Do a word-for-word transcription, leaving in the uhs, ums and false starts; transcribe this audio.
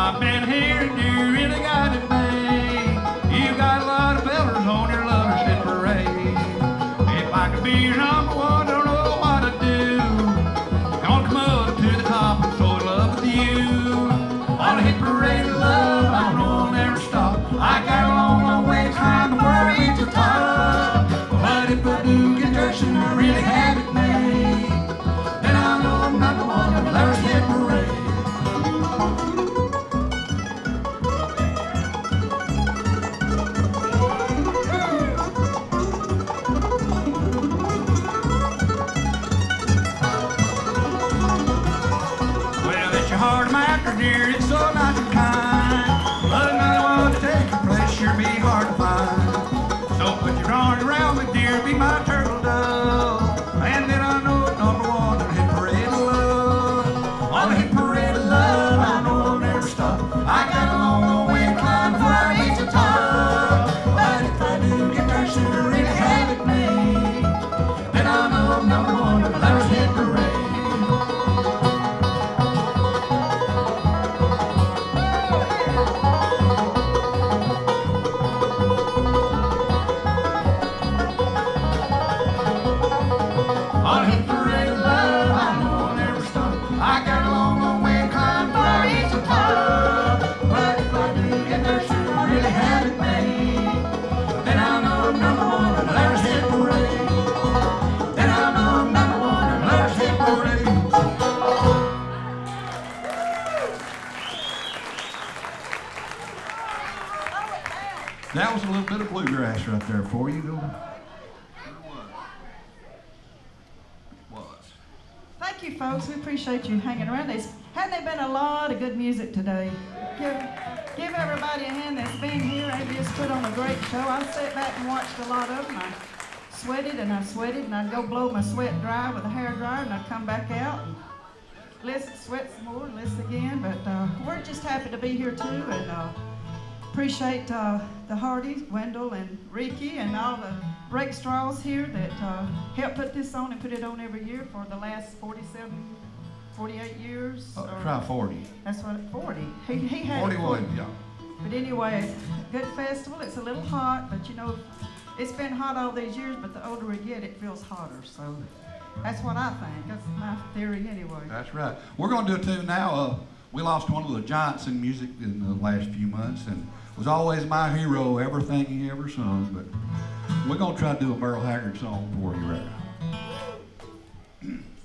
I've been here and you really got it made. You got a lot of fellers on your lovers hit parade. If I could be your number one, don't know what to do. Gonna come up to the top, I'm so in love with you. On a hit parade of love, I know I'll never stop. I got a long, long way to climb before I reach the top. But if I do get there soon, I really have it made. Then I know I'm number one on the lovers hit parade. Hard matter, dear, it's so nice and kind. But another one to take your place sure be hard to find. So put your arms around me, dear, be my turtle dove. And then I know it's number one on the hit parade of love. On the hit parade of love, I know I'll never stop. I got a long, long way to climb before I reach the top. But if I do get there soon, I really have it made. Then I know I'm number one on the lovers hit parade. That was a little bit of bluegrass right there for you. Was. Thank you, folks. We appreciate you hanging around. There's, hadn't there been a lot of good music today? Give, give everybody a hand that's been here. They just put on a great show. I sat back and watched a lot of them. I sweated and I sweated, and I'd go blow my sweat dry with a hair dryer, and I'd come back out and listen, sweat some more, and listen again. But uh, we're just happy to be here too, and uh, appreciate uh, the Hardys, Wendell and Ricky, and all the Break Straws here that uh, helped put this on and put it on every year for the last forty-seven, forty-eight years. Uh, or, try forty. That's what, forty. He, he had forty-one, it. yeah. But anyway, good festival. It's a little hot, but you know, it's been hot all these years, but the older we get, it feels hotter. So that's what I think. That's my theory anyway. That's right. We're going to do a tune now. Uh, we lost one of the giants in music in the last few months, and was always my hero, everything he ever sung. But we're going to try to do a Merle Haggard song for you right now.